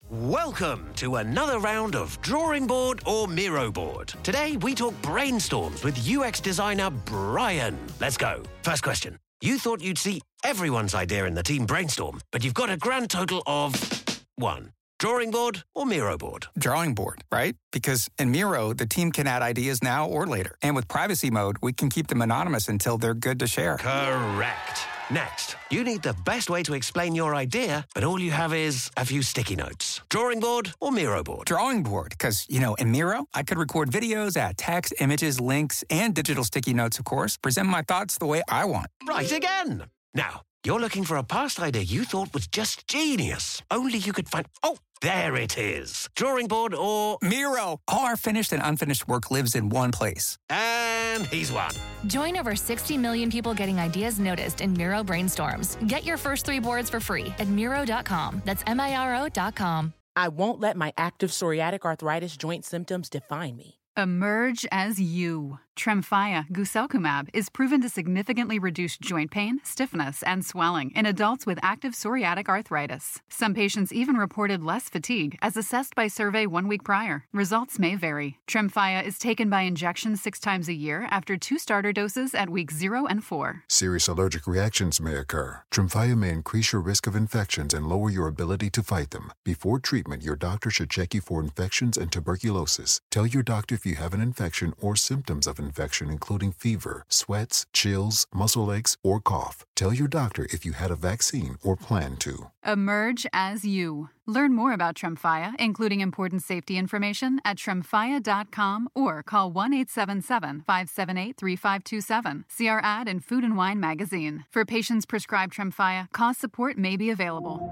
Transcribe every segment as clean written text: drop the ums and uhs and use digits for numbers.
Welcome to another round of Drawing Board or Miro Board. Today we talk brainstorms with UX designer Brian. Let's go. First question. You thought you'd see everyone's idea in the team brainstorm, but you've got a grand total of 1. Drawing board or Miro board? Drawing board, right? Because in Miro, the team can add ideas now or later. And with privacy mode, we can keep them anonymous until they're good to share. Correct. Next, you need the best way to explain your idea, but all you have is a few sticky notes. Drawing board or Miro board? Drawing board, because, in Miro, I could record videos, add text, images, links, and digital sticky notes, of course, present my thoughts the way I want. Right again. Now, you're looking for a past idea you thought was just genius. Only you could find... Oh, there it is. Drawing board or... Miro. All our finished and unfinished work lives in one place. And he's won. Join over 60 million people getting ideas noticed in Miro Brainstorms. Get your first 3 boards for free at Miro.com. That's Miro.com. I won't let my active psoriatic arthritis joint symptoms define me. Emerge as you. Tremfya guselkumab is proven to significantly reduce joint pain, stiffness, and swelling in adults with active psoriatic arthritis. Some patients even reported less fatigue as assessed by survey 1 week prior. Results may vary. Tremfya is taken by injection 6 times a year after 2 starter doses at weeks 0 and 4. Serious allergic reactions may occur. Tremfya may increase your risk of infections and lower your ability to fight them. Before treatment, your doctor should check you for infections and tuberculosis. Tell your doctor if you have an infection or symptoms of infection, including fever, sweats, chills, muscle aches, or cough. Tell your doctor if you had a vaccine or plan to. Emerge as you. Learn more about Tremfya, including important safety information, at tremfya.com or call 1-877-578-3527. See our ad in Food and Wine magazine. For patients prescribed Tremfya, cost support may be available.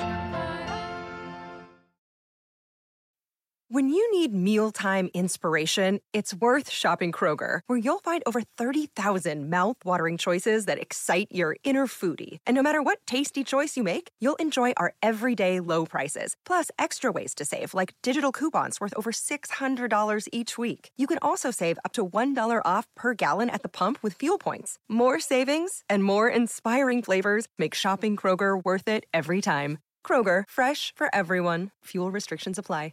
When you need mealtime inspiration, it's worth shopping Kroger, where you'll find over 30,000 mouth-watering choices that excite your inner foodie. And no matter what tasty choice you make, you'll enjoy our everyday low prices, plus extra ways to save, like digital coupons worth over $600 each week. You can also save up to $1 off per gallon at the pump with fuel points. More savings and more inspiring flavors make shopping Kroger worth it every time. Kroger, fresh for everyone. Fuel restrictions apply.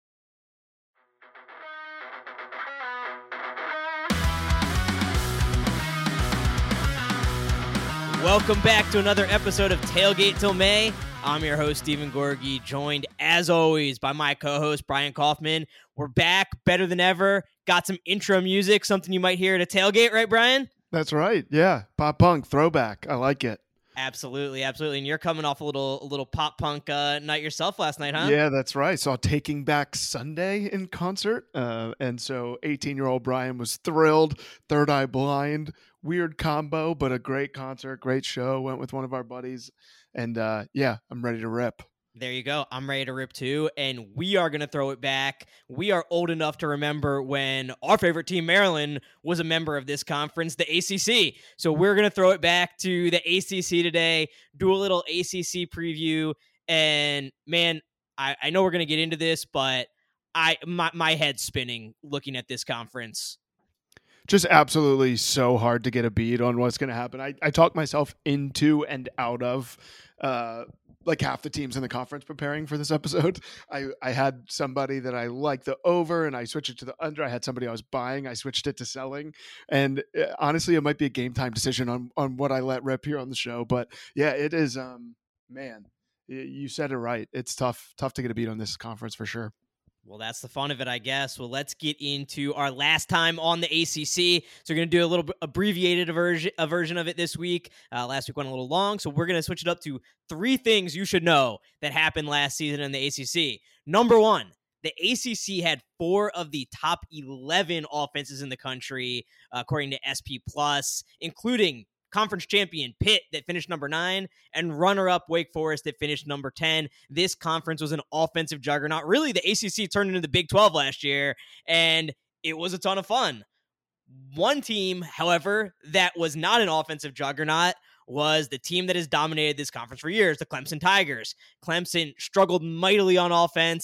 Welcome back to another episode of Tailgate Till May. I'm your host, Stephen Gorgie, joined, as always, by my co-host, Brian Kaufman. We're back, better than ever. Got some intro music, something you might hear at a tailgate, right, Brian? That's right, yeah. Pop punk, throwback. I like it. Absolutely, absolutely. And you're coming off a little pop punk night yourself last night, huh? Yeah, that's right. Saw Taking Back Sunday in concert. And so 18-year-old Brian was thrilled. Third Eye Blind. Weird combo, but a great concert, great show. Went with one of our buddies. And yeah, I'm ready to rip. There you go. I'm ready to rip too, and we are going to throw it back. We are old enough to remember when our favorite team, Maryland, was a member of this conference, the ACC. So we're going to throw it back to the ACC today, do a little ACC preview, and man, I know we're going to get into this, but my head's spinning looking at this conference. Just absolutely so hard to get a bead on what's going to happen. I talked myself into and out of like half the teams in the conference preparing for this episode. I had somebody that I liked the over and I switched it to the under. I had somebody I was buying. I switched it to selling. And honestly, it might be a game time decision on what I let rip here on the show. But yeah, it is, man, you said it right. It's tough to get a beat on this conference for sure. Well, that's the fun of it, I guess. Well, let's get into our last time on the ACC. So we're going to do a little abbreviated version of it this week. Last week went a little long, so we're going to switch it up to 3 things you should know that happened last season in the ACC. Number 1, the ACC had 4 of the top 11 offenses in the country, according to SP+, including conference champion Pitt that finished number 9 and runner-up Wake Forest that finished number 10. This conference was an offensive juggernaut. Really, the ACC turned into the Big 12 last year, and it was a ton of fun. One team, however, that was not an offensive juggernaut was the team that has dominated this conference for years, the Clemson Tigers. Clemson struggled mightily on offense,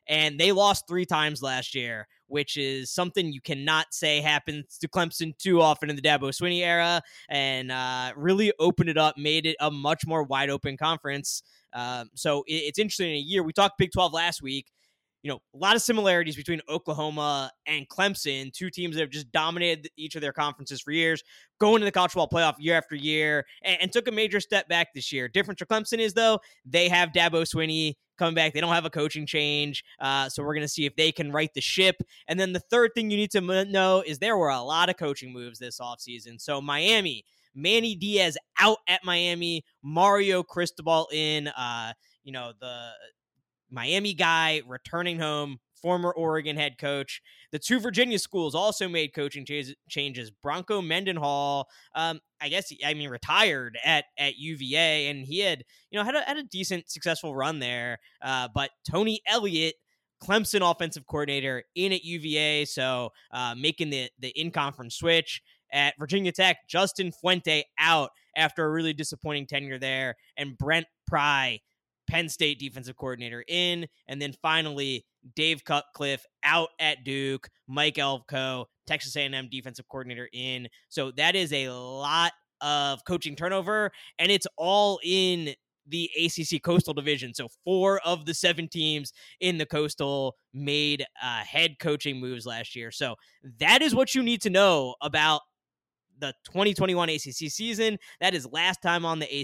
and they lost 3 times last year, which is something you cannot say happens to Clemson too often in the Dabo Swinney era, and really opened it up, made it a much more wide open conference. So it's interesting. In a year, we talked Big 12 last week. A lot of similarities between Oklahoma and Clemson, 2 teams that have just dominated each of their conferences for years, going to the college football playoff year after year, and took a major step back this year. Difference for Clemson is, though, they have Dabo Swinney coming back. They don't have a coaching change, so we're going to see if they can right the ship. And then the third thing you need to know is there were a lot of coaching moves this offseason. So Miami, Manny Diaz out at Miami, Mario Cristobal in, the Miami guy returning home, former Oregon head coach. The 2 Virginia schools also made coaching changes. Bronco Mendenhall, retired at UVA, and he had a decent, successful run there. But Tony Elliott, Clemson offensive coordinator, in at UVA, so making the in-conference switch. At Virginia Tech, Justin Fuente out after a really disappointing tenure there, and Brent Pry, Penn State defensive coordinator, in. And then finally, Dave Cutcliffe out at Duke, Mike Elko, Texas A&M defensive coordinator, in. So that is a lot of coaching turnover, and it's all in the ACC Coastal Division. So 4 of the 7 teams in the Coastal made head coaching moves last year. So that is what you need to know about the 2021 ACC season. That is last time on the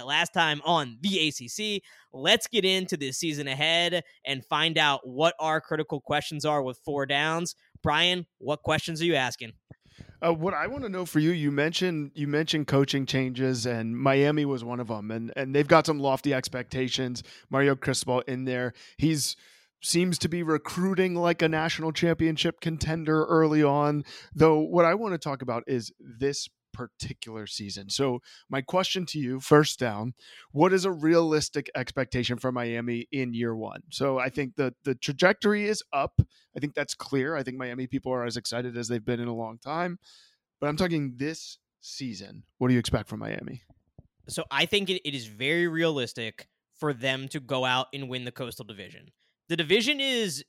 ACC. Let's get into the season ahead and find out what our critical questions are with 4 downs. Brian, what questions are you asking? What I want to know for you, you mentioned coaching changes, and Miami was one of them, and they've got some lofty expectations. Mario Cristobal in there. Seems to be recruiting like a national championship contender early on, though what I want to talk about is this particular season. So my question to you, first down, what is a realistic expectation for Miami in year 1? So I think the trajectory is up. I think that's clear. I think Miami people are as excited as they've been in a long time, but I'm talking this season. What do you expect from Miami? So I think it is very realistic for them to go out and win the Coastal Division. The division is,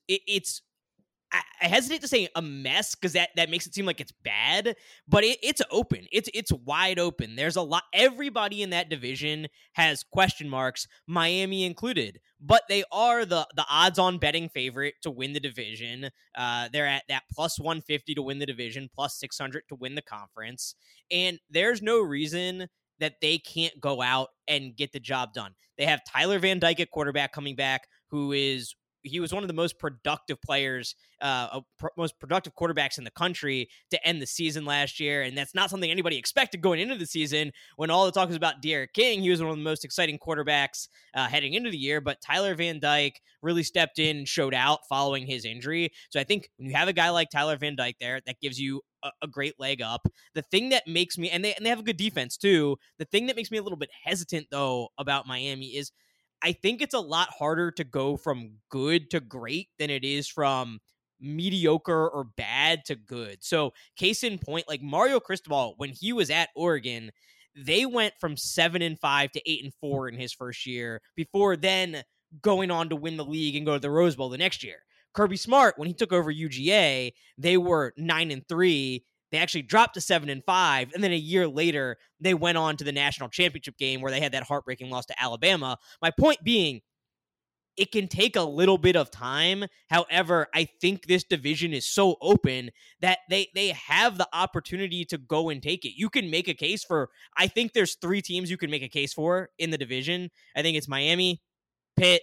I hesitate to say a mess because that makes it seem like it's bad, but it's open. It's wide open. There's a lot. Everybody in that division has question marks, Miami included, but they are the odds-on betting favorite to win the division. They're at that plus 150 to win the division, plus 600 to win the conference, and there's no reason that they can't go out and get the job done. They have Tyler Van Dyke at quarterback coming back, he was one of the most productive players, most productive quarterbacks in the country to end the season last year. And that's not something anybody expected going into the season. When all the talk was about D'Eriq King, he was one of the most exciting quarterbacks heading into the year. But Tyler Van Dyke really stepped in and showed out following his injury. So I think when you have a guy like Tyler Van Dyke there, that gives you a great leg up. The thing that makes me, and they have a good defense too, the thing that makes me a little bit hesitant though about Miami is I think it's a lot harder to go from good to great than it is from mediocre or bad to good. So case in point, like Mario Cristobal, when he was at Oregon, they went from 7-5 to 8-4 in his first year before then going on to win the league and go to the Rose Bowl the next year. Kirby Smart, when he took over UGA, they were 9-3. They actually dropped to 7-5, and then a year later, they went on to the national championship game where they had that heartbreaking loss to Alabama. My point being, it can take a little bit of time. However, I think this division is so open that they have the opportunity to go and take it. You can make a case for, I think there's 3 teams you can make a case for in the division. I think it's Miami, Pitt,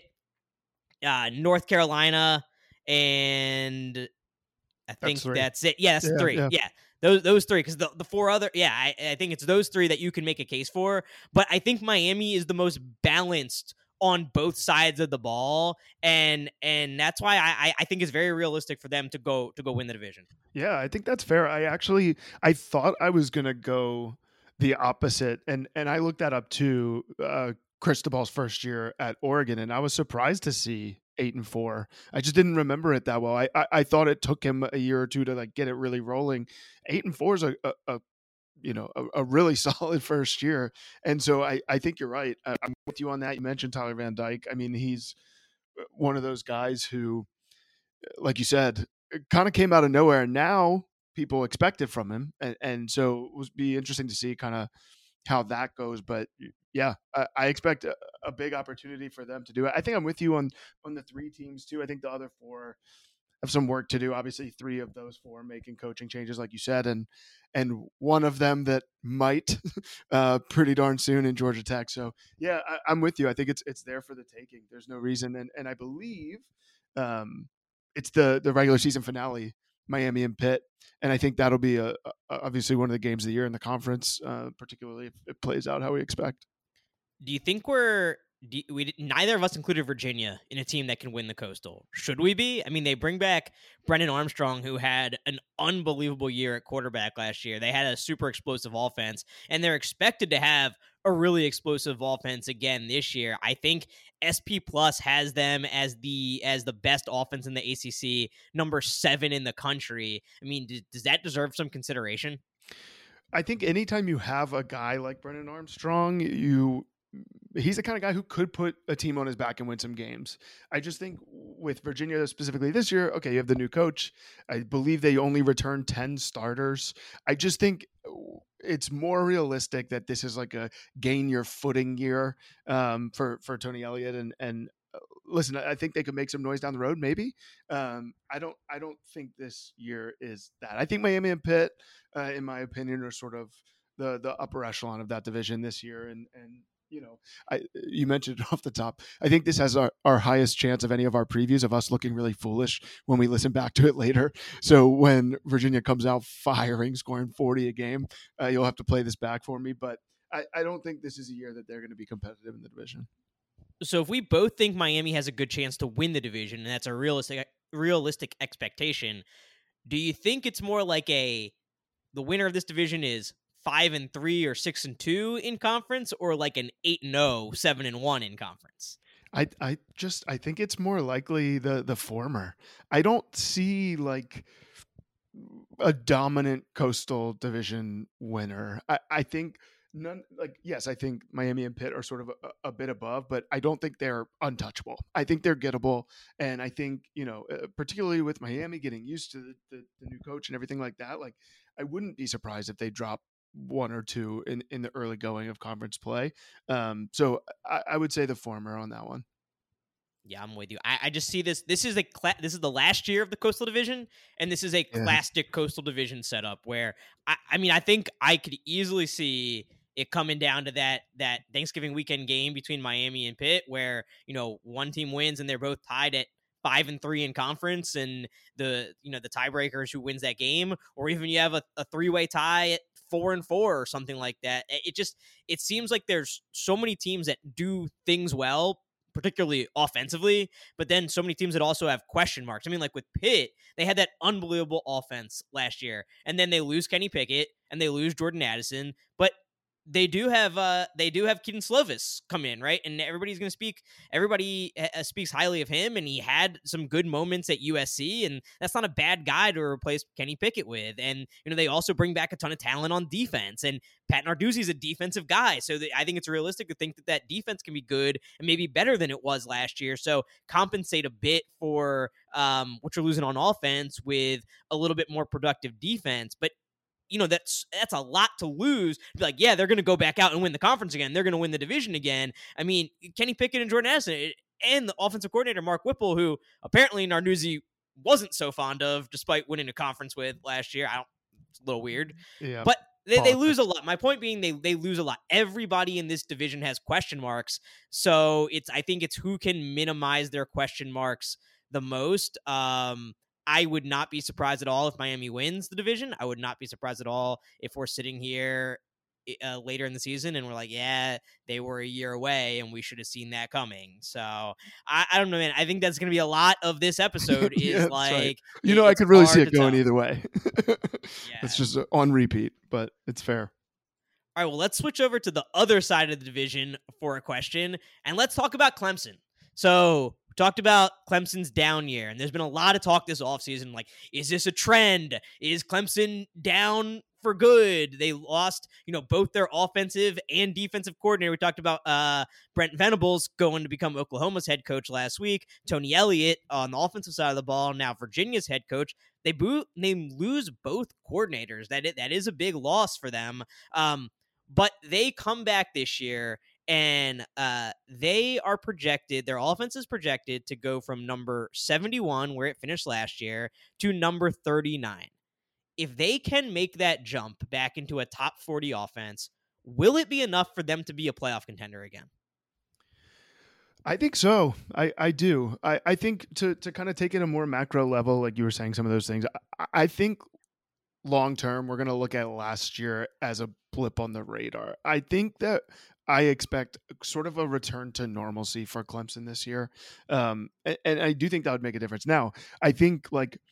North Carolina, and I think that's it. Yeah, that's 3. Yeah. Those 3, because the 4 other, I think it's those 3 that you can make a case for. But I think Miami is the most balanced on both sides of the ball, and that's why I think it's very realistic for them to go win the division. Yeah, I think that's fair. I thought I was gonna go the opposite, and I looked that up too. Cristobal's first year at Oregon, and I was surprised to see 8-4. I just didn't remember it that well. I thought it took him a year or 2 to like get it really rolling. 8-4 is a really solid first year, and so I think you're right. I'm with you on that. You mentioned Tyler Van Dyke. I mean, he's one of those guys who like you said, it kind of came out of nowhere. And now people expect it from him. And so it would be interesting to see kind of how that goes. But yeah, I expect a big opportunity for them to do it. I think I'm with you on the 3 teams too. I think the other 4 have some work to do. Obviously 3 of those 4 making coaching changes, like you said, and one of them that might pretty darn soon in Georgia Tech. So yeah, I'm with you. I think it's there for the taking. There's no reason. And I believe it's the regular season finale, Miami and Pitt. And I think that'll be obviously one of the games of the year in the conference, particularly if it plays out how we expect. Do you think neither of us included Virginia in a team that can win the Coastal? Should we be? I mean, they bring back Brennan Armstrong, who had an unbelievable year at quarterback last year. They had a super explosive offense, and they're expected to have a really explosive offense again this year. I think SP Plus has them as the best offense in the ACC, number 7 in the country. I mean, does that deserve some consideration? I think anytime you have a guy like Brennan Armstrong, he's the kind of guy who could put a team on his back and win some games. I just think with Virginia specifically this year, okay, you have the new coach. I believe they only returned 10 starters. I just think it's more realistic that this is like a gain your footing year for Tony Elliott. And listen, I think they could make some noise down the road. Maybe. I don't think this year is that. I think Miami and Pitt, in my opinion, are sort of the upper echelon of that division this year. And you mentioned it off the top. I think this has our highest chance of any of our previews of us looking really foolish when we listen back to it later. So when Virginia comes out firing, scoring 40 a game, you'll have to play this back for me. But I don't think this is a year that they're going to be competitive in the division. So if we both think Miami has a good chance to win the division, and that's a realistic expectation, do you think it's more like the winner of this division is 5-3 or 6-2 in conference, or like an 8-0, 7-1 in conference? I think it's more likely the former. I don't see like a dominant Coastal Division winner. I think yes, I think Miami and Pitt are sort of a bit above, but I don't think they're untouchable. I think they're gettable. And I think, particularly with Miami getting used to the new coach and everything like that, like I wouldn't be surprised if they drop 1 or 2 in the early going of conference play. So I would say the former on that one. Yeah, I'm with you. I just see this. This is the last year of the Coastal Division, and this is a classic Coastal Division setup where I think I could easily see it coming down to that Thanksgiving weekend game between Miami and Pitt, where one team wins and they're both tied at 5-3 in conference, and the tiebreakers who wins that game, or even you have a 3-way tie at 4-4 or something like that. It seems like there's so many teams that do things well, particularly offensively, but then so many teams that also have question marks. I mean, like with Pitt, they had that unbelievable offense last year, and then they lose Kenny Pickett and they lose Jordan Addison, but they do have Keaton Slovis come in, right? And everybody speaks highly of him, and he had some good moments at USC, and that's not a bad guy to replace Kenny Pickett with. And they also bring back a ton of talent on defense, and Pat Narduzzi's a defensive guy, so I think it's realistic to think that defense can be good and maybe better than it was last year. So compensate a bit for what you're losing on offense with a little bit more productive defense, but that's a lot to lose. Be like, yeah, they're going to go back out and win the conference again. They're going to win the division again. I mean, Kenny Pickett and Jordan Addison and the offensive coordinator, Mark Whipple, who apparently Narduzzi wasn't so fond of despite winning a conference with last year. It's a little weird. Yeah, but they lose a lot. My point being they lose a lot. Everybody in this division has question marks. So I think it's who can minimize their question marks the most. I would not be surprised at all if Miami wins the division. I would not be surprised at all if we're sitting here later in the season and we're like, yeah, they were a year away and we should have seen that coming. So I don't know, man. I think that's going to be a lot of this episode is right. I could really see it going either way. It's just on repeat, but it's fair. All right, well, let's switch over to the other side of the division for a question, and let's talk about Clemson. So We talked about Clemson's down year, and there's been a lot of talk this offseason, like, is this a trend? Is Clemson down for good? They lost, both their offensive and defensive coordinator. We talked about Brent Venables going to become Oklahoma's head coach last week. Tony Elliott on the offensive side of the ball, now Virginia's head coach. They lose both coordinators. That is a big loss for them. But they come back this year, and they are projected, their offense is projected to go from number 71, where it finished last year, to number 39. If they can make that jump back into a top 40 offense, will it be enough for them to be a playoff contender again? I think so. I do. I think to kind of take it a more macro level, like you were saying, some of those things, I think long term, we're going to look at last year as a blip on the radar. I think that I expect sort of a return to normalcy for Clemson this year. And I do think that would make a difference. Now, I think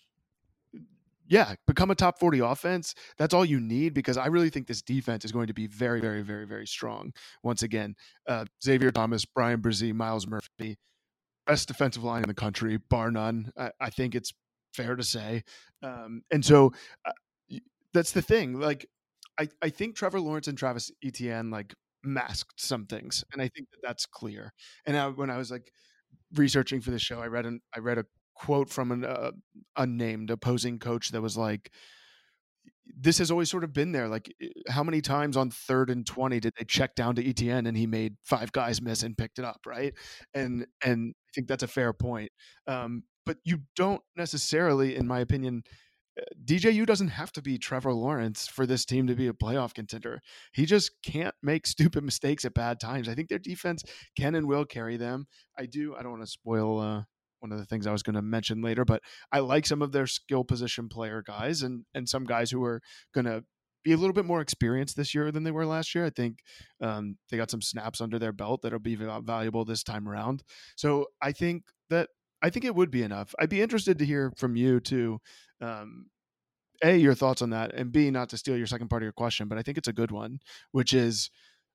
become a top 40 offense. That's all you need, because I really think this defense is going to be very, very, very, very strong. Once again, Xavier Thomas, Brian Brzee, Miles Murphy, best defensive line in the country, bar none. I think it's fair to say. And so that's the thing. Like, I think Trevor Lawrence and Travis Etienne masked some things, and I think that's clear. And when I was researching for the show, I read a quote from an unnamed opposing coach that was like, this has always sort of been there. Like, how many times on 3rd and 20 did they check down to Etienne and he made 5 guys miss and picked it up, right? And I think that's a fair point. But you don't necessarily, in my opinion, DJU doesn't have to be Trevor Lawrence for this team to be a playoff contender. He just can't make stupid mistakes at bad times. I think their defense can and will carry them. I don't want to spoil one of the things I was going to mention later, but I like some of their skill position player guys and some guys who are going to be a little bit more experienced this year than they were last year. I think they got some snaps under their belt that'll be valuable this time around. So I think it would be enough. I'd be interested to hear from you too. A, your thoughts on that, and B, not to steal your second part of your question, but I think it's a good one, which is,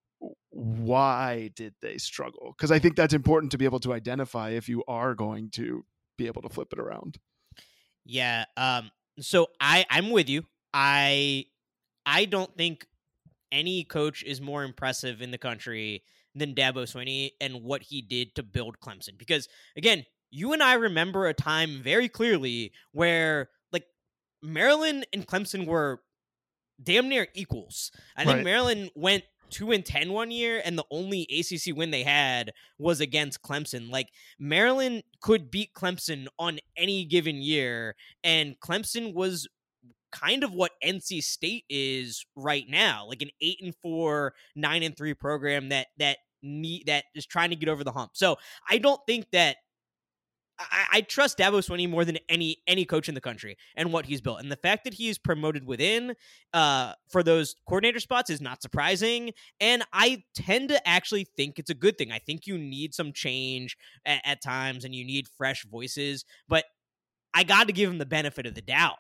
why did they struggle? Because I think that's important to be able to identify if you are going to be able to flip it around. Yeah. So I'm with you. I don't think any coach is more impressive in the country than Dabo Swinney and what he did to build Clemson. Because again, you and I remember a time very clearly where Maryland and Clemson were damn near equals. I think Maryland went 2-10 one year, and the only ACC win they had was against Clemson. Maryland could beat Clemson on any given year, and Clemson was kind of what NC State is right now, an 8-4, 9-3 program that is trying to get over the hump. So I don't think that I trust Dabo Swinney more than any coach in the country and what he's built. And the fact that he's promoted within for those coordinator spots is not surprising. And I tend to actually think it's a good thing. I think you need some change at times, and you need fresh voices. But I got to give him the benefit of the doubt.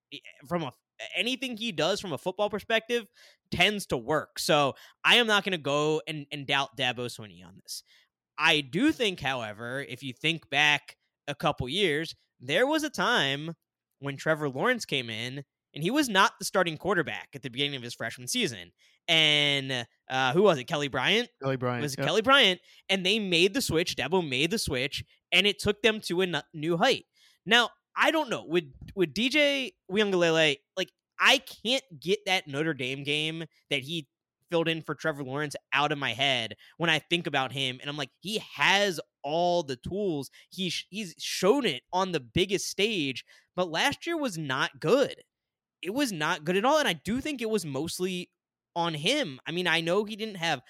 Anything he does from a football perspective tends to work. So I am not going to go and doubt Dabo Swinney on this. I do think, however, if you think back a couple years, there was a time when Trevor Lawrence came in and he was not the starting quarterback at the beginning of his freshman season. And who was it? Kelly Bryant? Kelly Bryant. It was Kelly Bryant. And they made the switch. Dabo made the switch, and it took them to a new height. Now, I don't know. With DJ Uiagalelei, I can't get that Notre Dame game that he filled in for Trevor Lawrence out of my head when I think about him. And I'm like, he has all the tools. He's shown it on the biggest stage, but last year was not good. It was not good at all. And I do think it was mostly on him. I mean, I know he didn't have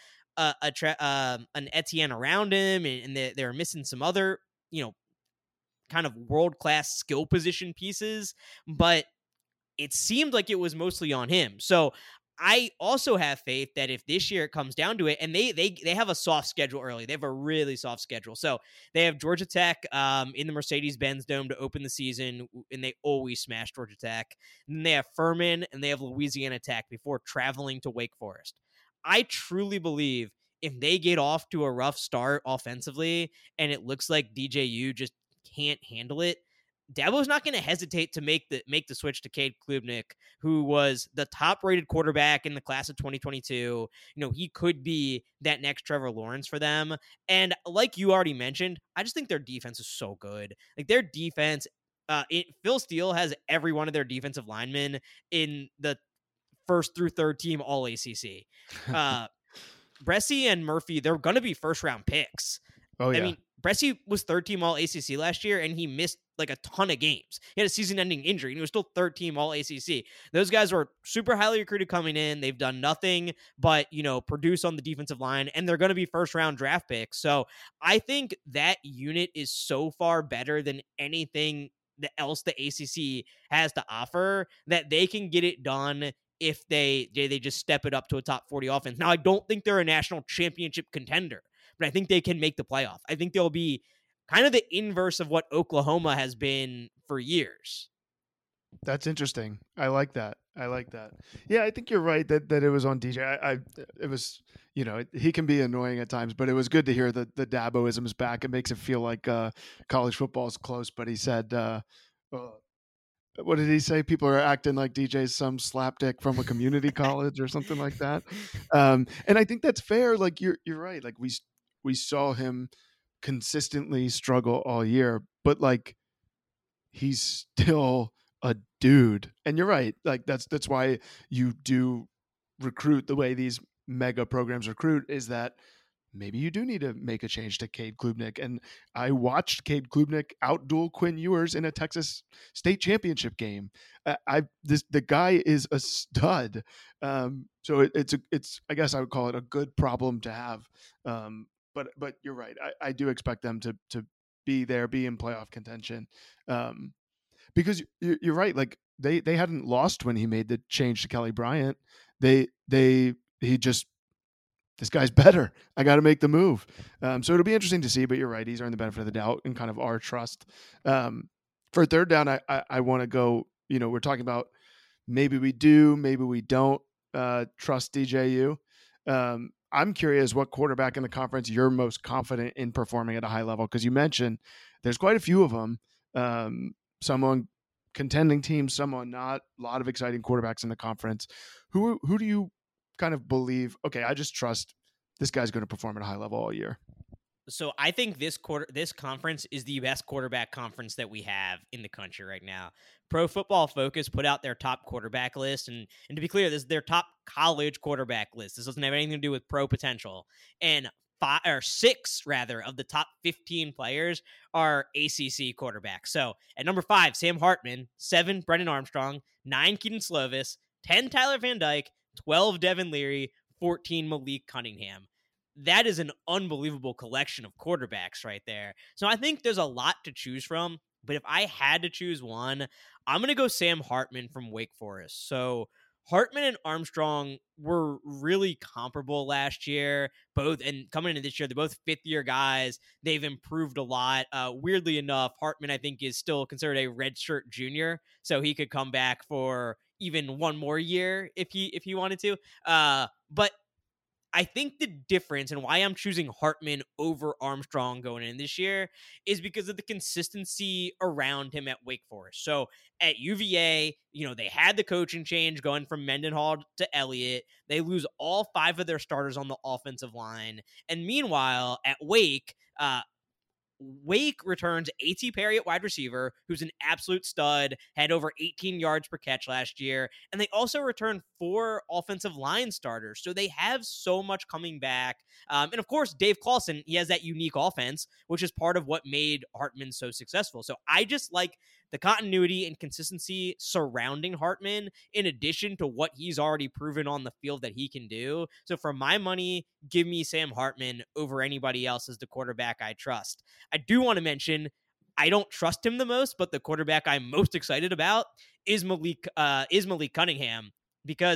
an Etienne around him, and they were missing some other, kind of world-class skill position pieces, but it seemed like it was mostly on him. So I also have faith that if this year it comes down to it, and they have a soft schedule early. They have a really soft schedule. So they have Georgia Tech in the Mercedes-Benz Dome to open the season, and they always smash Georgia Tech. And then they have Furman, and they have Louisiana Tech before traveling to Wake Forest. I truly believe if they get off to a rough start offensively and it looks like DJU just can't handle it, Dabo's not going to hesitate to make the switch to Cade Klubnik, who was the top-rated quarterback in the class of 2022. He could be that next Trevor Lawrence for them. And like you already mentioned, I just think their defense is so good. Like their defense, Phil Steele has every one of their defensive linemen in the first through third team All ACC. Bressie and Murphy, they're going to be first-round picks. Oh, yeah. I mean, Bressie was third team All ACC last year, and he missed like a ton of games. He had a season-ending injury, and he was still third team All ACC. Those guys were super highly recruited coming in. They've done nothing but, produce on the defensive line, and they're going to be first-round draft picks. So I think that unit is so far better than anything else the ACC has to offer that they can get it done if they just step it up to a top 40 offense. Now, I don't think they're a national championship contender, but I think they can make the playoff. I think they'll be kind of the inverse of what Oklahoma has been for years. That's interesting. I like that. Yeah, I think you're right that it was on DJ. It was, he can be annoying at times, but it was good to hear that the Daboism is back. It makes it feel like college football is close, but he said, what did he say? People are acting like DJ's some slapdick from a community college or something like that. And I think that's fair. Like you're right. Like we saw him consistently struggle all year, but like he's still a dude. And you're right. Like that's why you do recruit the way these mega programs recruit, is that maybe you do need to make a change to Cade Klubnik. And I watched Cade Klubnik outduel Quinn Ewers in a Texas state championship game. The guy is a stud. So it's I guess I would call it a good problem to have. But you're right. I do expect them to be there, be in playoff contention. Because you're right. Like they hadn't lost when he made the change to Kelly Bryant. This guy's better. I got to make the move. So it'll be interesting to see, but you're right. He's earned the benefit of the doubt and kind of our trust. For third down, I want to go, we're talking about maybe we do, maybe we don't trust DJU. I'm curious what quarterback in the conference you're most confident in performing at a high level, because you mentioned there's quite a few of them. Some on contending teams, some on not. A lot of exciting quarterbacks in the conference. Who do you kind of believe, okay, I just trust this guy's going to perform at a high level all year? So I think this conference is the best quarterback conference that we have in the country right now. Pro Football Focus put out their top quarterback list, and to be clear, this is their top college quarterback list. This doesn't have anything to do with pro potential. And 6 of the top 15 players are ACC quarterbacks. So at number 5, Sam Hartman; 7, Brennan Armstrong; 9, Keaton Slovis; 10, Tyler Van Dyke; 12, Devin Leary; 14, Malik Cunningham. That is an unbelievable collection of quarterbacks right there. So I think there's a lot to choose from, but if I had to choose one, I'm going to go Sam Hartman from Wake Forest. So Hartman and Armstrong were really comparable last year, and coming into this year, they're both fifth-year guys. They've improved a lot. Weirdly enough, Hartman, I think, is still considered a redshirt junior, so he could come back for even one more year if he wanted to. But I think the difference and why I'm choosing Hartman over Armstrong going in this year is because of the consistency around him at Wake Forest. So at UVA, they had the coaching change going from Mendenhall to Elliott. They lose all 5 of their starters on the offensive line. And meanwhile, at Wake returns A.T. Perry at wide receiver, who's an absolute stud, had over 18 yards per catch last year. And they also return 4 offensive line starters. So they have so much coming back. And of course, Dave Clawson, he has that unique offense, which is part of what made Hartman so successful. So I just like the continuity and consistency surrounding Hartman, in addition to what he's already proven on the field that he can do. So for my money, give me Sam Hartman over anybody else as the quarterback I trust. I do want to mention, I don't trust him the most, but the quarterback I'm most excited about is Malik Cunningham, because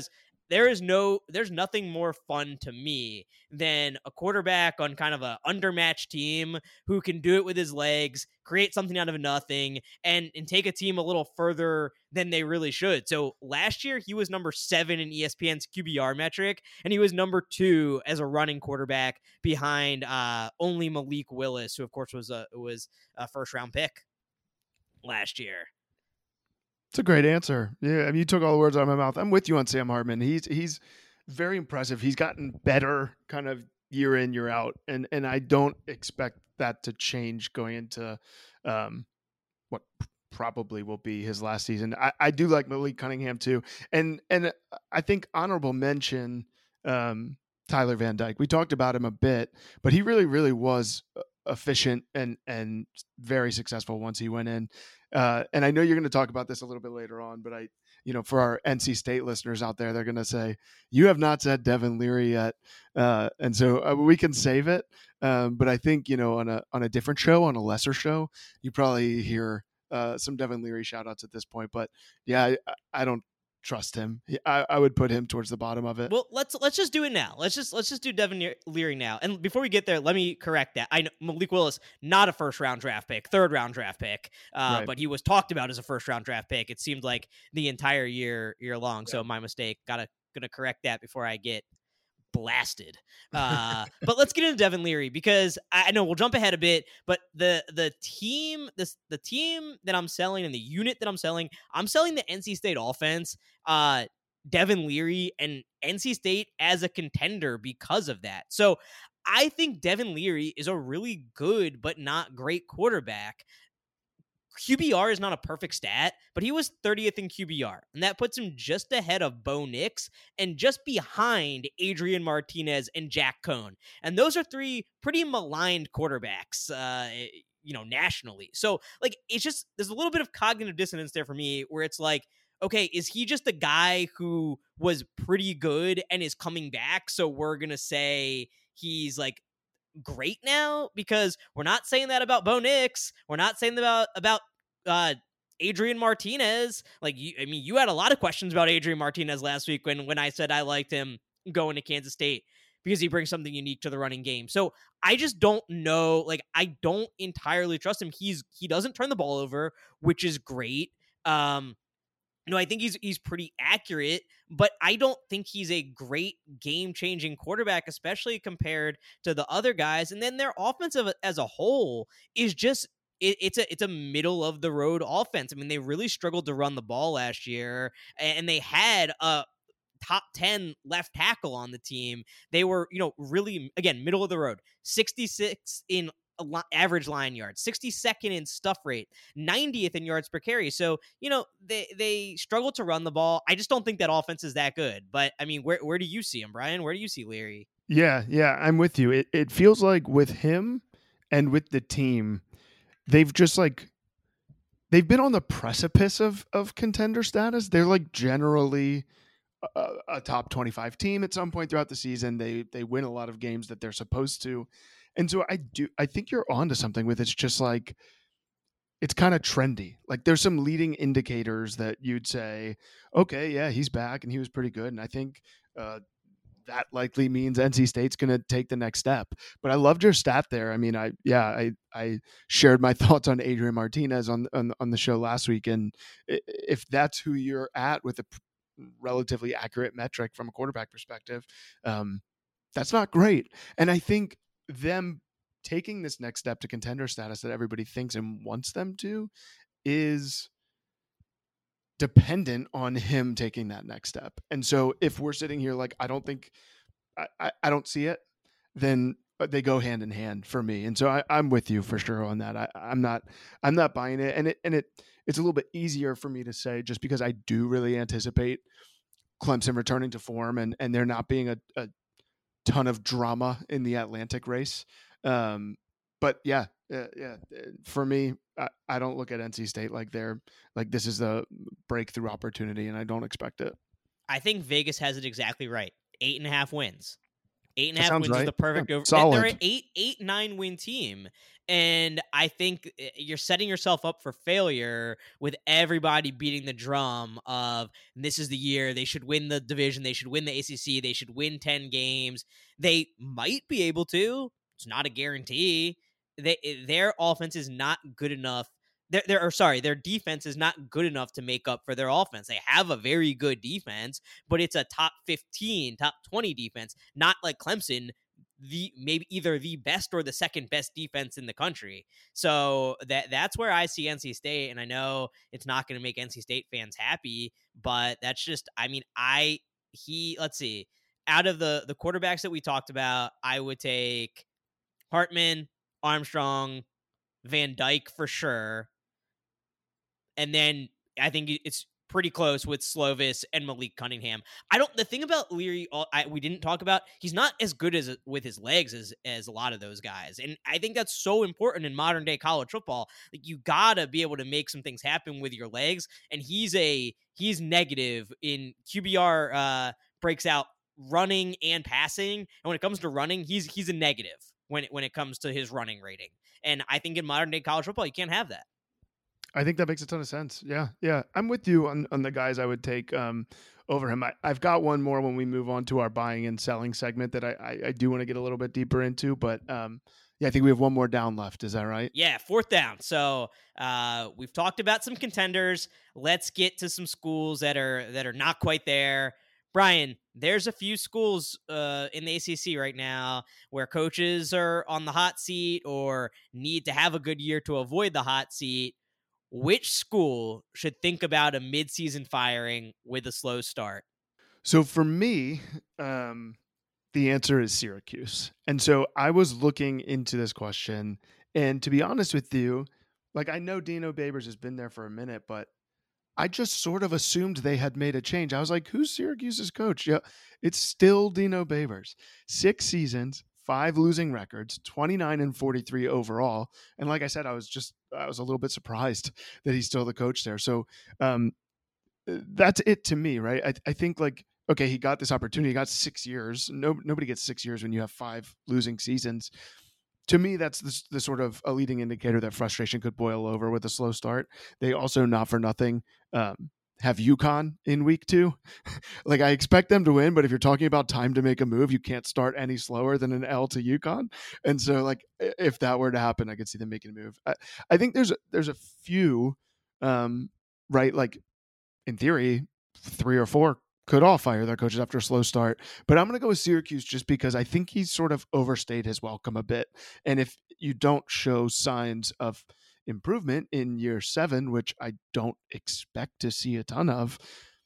there's nothing more fun to me than a quarterback on kind of a undermatched team who can do it with his legs, create something out of nothing, and take a team a little further than they really should. So last year he was number 7 in ESPN's QBR metric, and he was number 2 as a running quarterback behind only Malik Willis, who of course was a first round pick last year. It's a great answer. Yeah, I mean, you took all the words out of my mouth. I'm with you on Sam Hartman. He's very impressive. He's gotten better kind of year in, year out, and I don't expect that to change going into what probably will be his last season. I do like Malik Cunningham too, and I think honorable mention Tyler Van Dyke. We talked about him a bit, but he really was efficient and very successful once he went in. And I know you're going to talk about this a little bit later on, but for our NC State listeners out there, they're going to say, you have not said Devin Leary yet. And so we can save it. But I think, on a different show, on a lesser show, you probably hear some Devin Leary shout outs at this point, but yeah, I don't trust him. I would put him towards the bottom of it. Well, let's just do it now. Let's just do Devin Leary now. And before we get there, let me correct that. I know Malik Willis, not a first round draft pick, third round draft pick, right. But he was talked about as a first round draft pick. It seemed like the entire year long. Yeah. So my mistake. Gonna correct that before I get blasted. But let's get into Devin Leary, because I know we'll jump ahead a bit, but the team that I'm selling and the unit that I'm selling the NC State offense, Devin Leary, and NC State as a contender because of that. So I think Devin Leary is a really good but not great quarterback. QBR is not a perfect stat, but he was 30th in QBR, and that puts him just ahead of Bo Nix and just behind Adrian Martinez and Jack Cohn. And those are 3 pretty maligned quarterbacks, nationally. So, it's just, there's a little bit of cognitive dissonance there for me, where it's like, okay, is he just a guy who was pretty good and is coming back, so we're going to say he's great now? Because we're not saying that about Bo Nix. We're not saying that about Adrian Martinez. You had a lot of questions about Adrian Martinez last week when I said I liked him going to Kansas State because he brings something unique to the running game. So I just don't know. I don't entirely trust him. He doesn't turn the ball over, which is great. I think he's pretty accurate, but I don't think he's a great game-changing quarterback, especially compared to the other guys. And then their offensive as a whole is just it's a middle-of-the-road offense. I mean, they really struggled to run the ball last year, and they had a top 10 left tackle on the team. They were, really, again, middle of the road, 66 in average line yards, 62nd in stuff rate, 90th in yards per carry. So, they struggle to run the ball. I just don't think that offense is that good. But I mean, where do you see him, Brian? Where do you see Leary? Yeah, I'm with you. It feels like with him and with the team, they've just they've been on the precipice of contender status. They're generally a top 25 team at some point throughout the season. They win a lot of games that they're supposed to. And so I think you're onto something with it's just it's kind of trendy. There's some leading indicators that you'd say, okay, yeah, he's back and he was pretty good. And I think that likely means NC State's going to take the next step. But I loved your stat there. I mean, I shared my thoughts on Adrian Martinez on the show last week. And if that's who you're at with a relatively accurate metric from a quarterback perspective, that's not great. And I think them taking this next step to contender status that everybody thinks and wants them to is dependent on him taking that next step. And so if we're sitting here I don't think I don't see it, then they go hand in hand for me. And so I'm with you for sure on that. I'm not buying it. And it's a little bit easier for me to say just because I do really anticipate Clemson returning to form and there not being a ton of drama in the Atlantic race. But yeah, for me, I don't look at NC State this is the breakthrough opportunity, and I don't expect it. I think Vegas has it exactly right. 8.5 wins. 8.5 wins right. is the perfect Yeah, over. solid. They're an 9 win team. And I think you're setting yourself up for failure with everybody beating the drum of this is the year they should win the division. They should win the ACC. They should win 10 games. They might be able to. It's not a guarantee. Their offense is not good enough. Their defense is not good enough to make up for their offense. They have a very good defense, but it's a top 15, top 20 defense, not like Clemson, maybe either the best or the second best defense in the country. So that's where I see NC State, and I know it's not going to make NC State fans happy, but that's just, I mean, let's see, out of the quarterbacks that we talked about, I would take Hartman, Armstrong, Van Dyke for sure. And then I think it's pretty close with Slovis and Malik Cunningham. The thing about Leary, we didn't talk about, he's not as good with his legs as a lot of those guys. And I think that's so important in modern day college football. Like, you gotta be able to make some things happen with your legs. And he's negative in QBR, breaks out running and passing. And when it comes to running, he's a negative when it comes to his running rating. And I think in modern day college football, you can't have that. I think that makes a ton of sense. Yeah. I'm with you on the guys I would take over him. I've got one more when we move on to our buying and selling segment that I do want to get a little bit deeper into. But I think we have one more down left. Is that right? Yeah, 4th down. So we've talked about some contenders. Let's get to some schools that are not quite there. Brian, there's a few schools in the ACC right now where coaches are on the hot seat or need to have a good year to avoid the hot seat. Which school should think about a midseason firing with a slow start? So for me, the answer is Syracuse. And so I was looking into this question, and to be honest with you, like, I know Dino Babers has been there for a minute, but I just sort of assumed they had made a change. I was like, who's Syracuse's coach? Yeah, it's still Dino Babers. 6 seasons, 5 losing records, 29-43 overall. And like I said, I was a little bit surprised that he's still the coach there. So that's it to me, right? I think, like, okay, he got this opportunity. He got 6 years. Nobody gets 6 years when you have 5 losing seasons. To me, that's the sort of a leading indicator that frustration could boil over with a slow start. They also, not for nothing, have UConn in week 2. Like, I expect them to win, but if you're talking about time to make a move, you can't start any slower than an L to UConn. And so, like, if that were to happen, I could see them making a move. I think there's a few, right? Like, in theory, 3 or 4 could all fire their coaches after a slow start. But I'm going to go with Syracuse just because I think he's sort of overstayed his welcome a bit. And if you don't show signs of improvement in year 7, which I don't expect to see a ton of,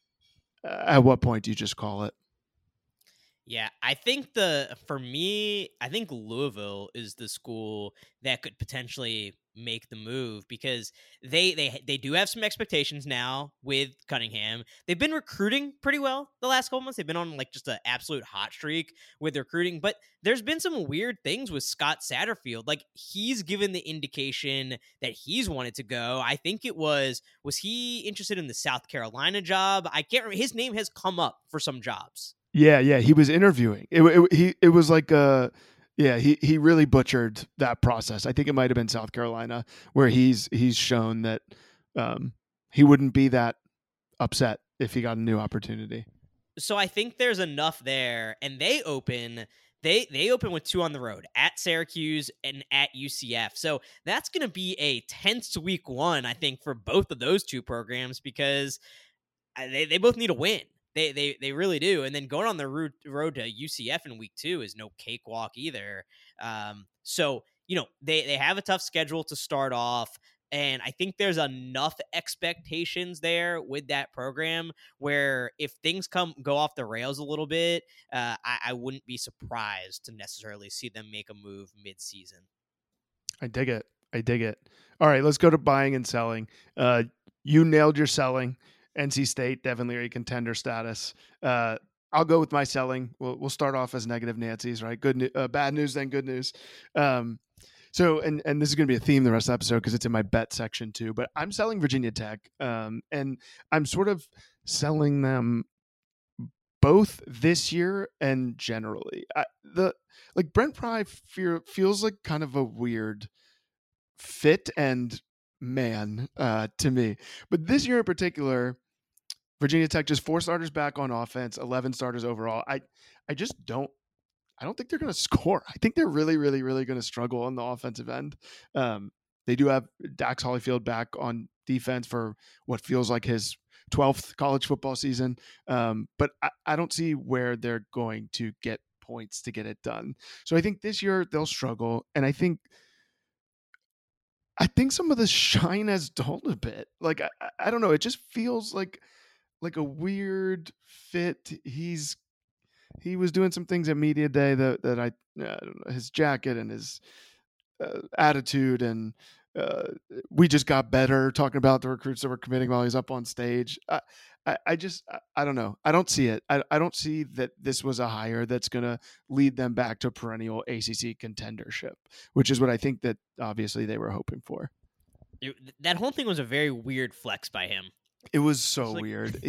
at what point do you just call it? Yeah, I think for me, I think Louisville is the school that could potentially make the move because they do have some expectations now with Cunningham. They've been recruiting pretty well the last couple months. They've been on like just an absolute hot streak with recruiting, but there's been some weird things with Scott Satterfield. Like, he's given the indication that he's wanted to go. I think was he interested in the South Carolina job? I can't remember. His name has come up for some jobs. Yeah, he was interviewing. It was like he really butchered that process. I think it might have been South Carolina where he's shown that he wouldn't be that upset if he got a new opportunity. So I think there's enough there, and they open with 2 on the road at Syracuse and at UCF. So that's going to be a tense week 1, I think, for both of those 2 programs because they both need a win. They really do. And then going on the road to UCF in week 2 is no cakewalk either. So, they have a tough schedule to start off. And I think there's enough expectations there with that program where if things go off the rails a little bit, I wouldn't be surprised to necessarily see them make a move mid-season. I dig it. All right, let's go to buying and selling. You nailed your selling. NC State, Devin Leary, contender status. I'll go with my selling. We'll start off as negative Nancy's, right? Bad news, then good news. So, and this is going to be a theme the rest of the episode because it's in my bet section too. But I'm selling Virginia Tech, and I'm sort of selling them both this year and generally. Brent Pry feels like kind of a weird fit and man to me. But this year in particular, Virginia Tech just 4 starters back on offense, 11 starters overall. I don't think they're going to score. I think they're really, really, really going to struggle on the offensive end. They do have Dax Hollifield back on defense for what feels like his 12th college football season. But I don't see where they're going to get points to get it done. So I think this year they'll struggle. And I think some of the shine has dulled a bit. Like, I don't know. It just feels like a weird fit. He was doing some things at media day that I don't know, his jacket and his attitude, and we just got better talking about the recruits that were committing while he's up on stage. I don't know. I don't see it. I don't see that this was a hire that's going to lead them back to perennial ACC contendership, which is what I think that obviously they were hoping for. That whole thing was a very weird flex by him. It was so weird.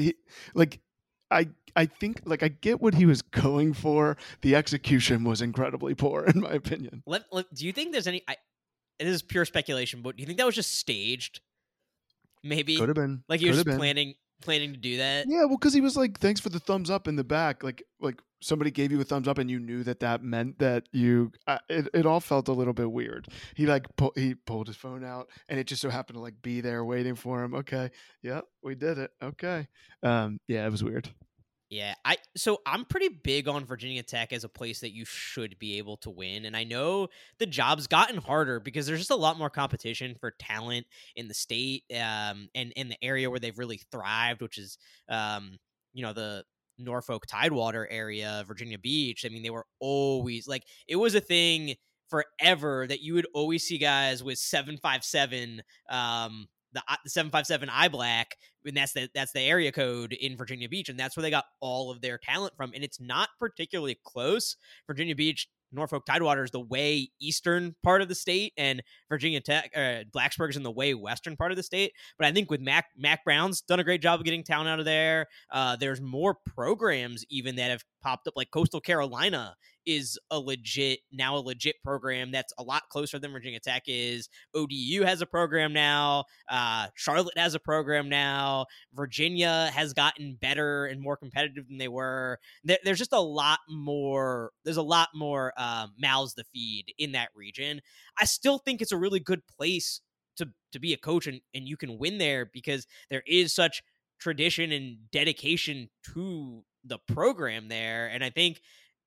I think I get what he was going for. The execution was incredibly poor, in my opinion. Do you think there's any? It is pure speculation, but do you think that was just staged? Maybe could have been. Like he was just planning to do that. Yeah, well, because he was like, "Thanks for the thumbs up" in the back. Like somebody gave you a thumbs up, and you knew that meant that you. It all felt a little bit weird. He he pulled his phone out, and it just so happened to be there waiting for him. Okay, yeah, we did it. Okay, yeah, it was weird. Yeah, so I'm pretty big on Virginia Tech as a place that you should be able to win. And I know the job's gotten harder because there's just a lot more competition for talent in the state and in the area where they've really thrived, which is, the Norfolk Tidewater area, Virginia Beach. I mean, they were always it was a thing forever that you would always see guys with 757, the 757 iBlack, and that's the area code in Virginia Beach, and that's where they got all of their talent from. And it's not particularly close. Virginia Beach, Norfolk Tidewater is the way eastern part of the state, and Virginia Tech, Blacksburg is in the way western part of the state. But I think with Mac Brown's done a great job of getting talent out of there. There's more programs even that have popped up, like Coastal Carolina is a legit program that's a lot closer than Virginia Tech is. ODU has a program now. Charlotte has a program now. Virginia has gotten better and more competitive than they were. There's just a lot more. There's a lot more mouths to feed in that region. I still think it's a really good place to be a coach, and you can win there because there is such tradition and dedication to the program there. And I think,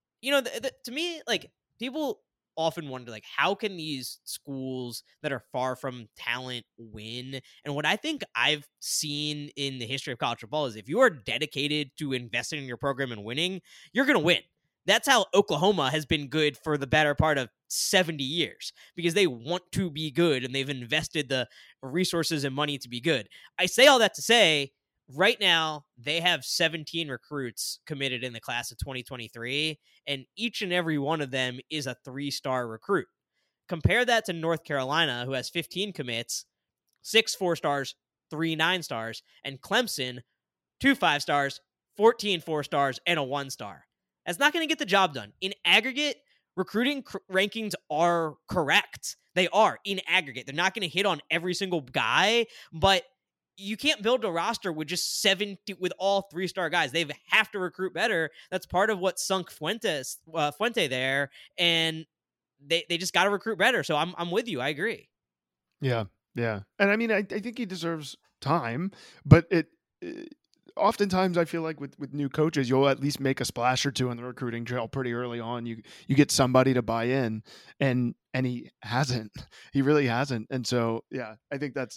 to me, people often wonder, how can these schools that are far from talent win? And what I think I've seen in the history of college football is if you are dedicated to investing in your program and winning, you're going to win. That's how Oklahoma has been good for the better part of 70 years, because they want to be good and they've invested the resources and money to be good. I say all that to say, right now, they have 17 recruits committed in the class of 2023, and each and every one of them is a 3-star recruit. Compare that to North Carolina, who has 15 commits, 6 4-stars, 3 9-stars, and Clemson, 2 5-stars, 14 4-stars, and a 1-star. That's not going to get the job done. In aggregate, recruiting rankings are correct. They are in aggregate. They're not going to hit on every single guy, but you can't build a roster with just 70 with all 3-star guys. They have to recruit better. That's part of what sunk Fuente there, and they just got to recruit better. So I'm with you. I agree. Yeah, and I mean, I think he deserves time, but oftentimes I feel like with new coaches, you'll at least make a splash or two in the recruiting trail pretty early on. You get somebody to buy in, and he hasn't. He really hasn't. And so yeah, I think that's.